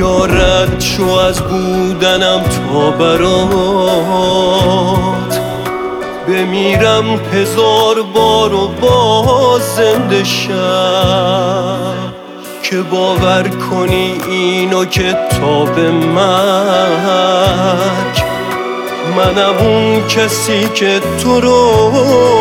بیا رد شو از بودنم تا برات بمیرم 1000 بار و باز زنده شم، که باور کنی اینو که تا به مرگ منم اون کسی که تو رو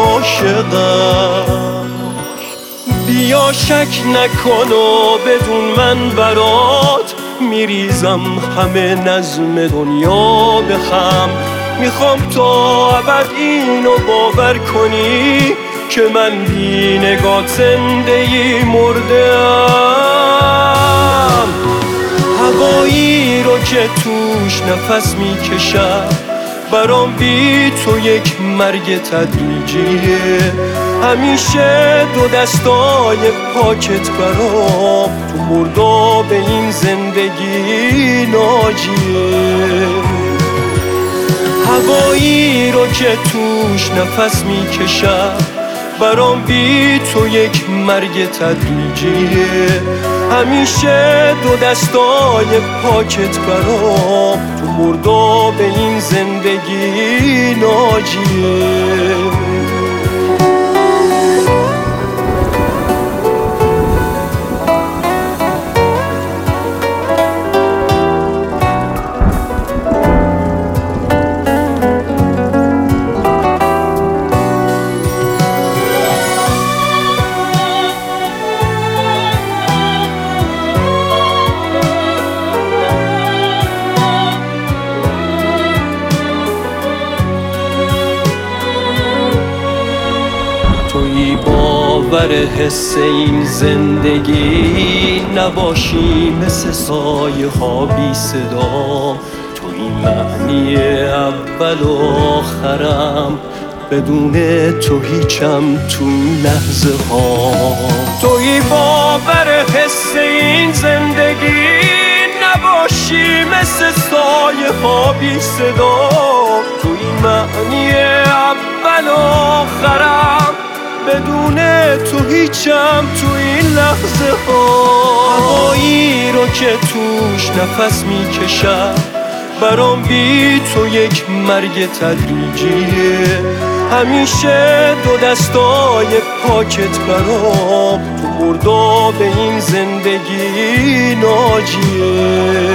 عاشقم. بیا شک نکن و بدون من برات میریزم همه نظم دنیا به خم. میخوام تا ابد اینو باور کنی که من بی نگات زندگی مردم. هوایی رو که توش نفس میکشم برام بی تو یک مرگ تدریجیه. همیشه 2 دستای پاکت برام تو مرداب این زندگی ناجیه. هوایی رو که توش نفس میکشم برام بی تو یک مرگ تدریجیه. همیشه 2 دستای پاکت برام تو مرداب این زندگی ناجیه. تویی باور حس این زندگی نباشی مثل سایه ها بی صدا. تویی معنی اول و آخرم بدون تو هیچم تو این لحظه ها. تویی باور حس این زندگی نباشی مثل سایه ها بی صدا. تویی معنی اول و آخرم بدون تو هیچم تو این لحظه ها. هوایی رو که توش نفس میکشم برام بی تو یک مرگ تدریجیه. همیشه 2 دستای پاکت برام تو مرداب این زندگی ناجیه.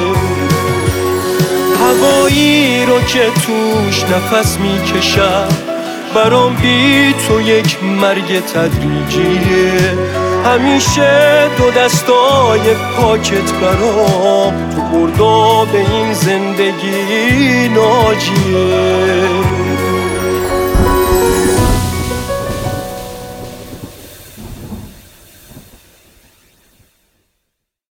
هوایی رو که توش نفس میکشم برام بی تو یک مرگ تدریجیه. همیشه 2 دستای پاکت برام تو مرداب این زندگی ناجیه.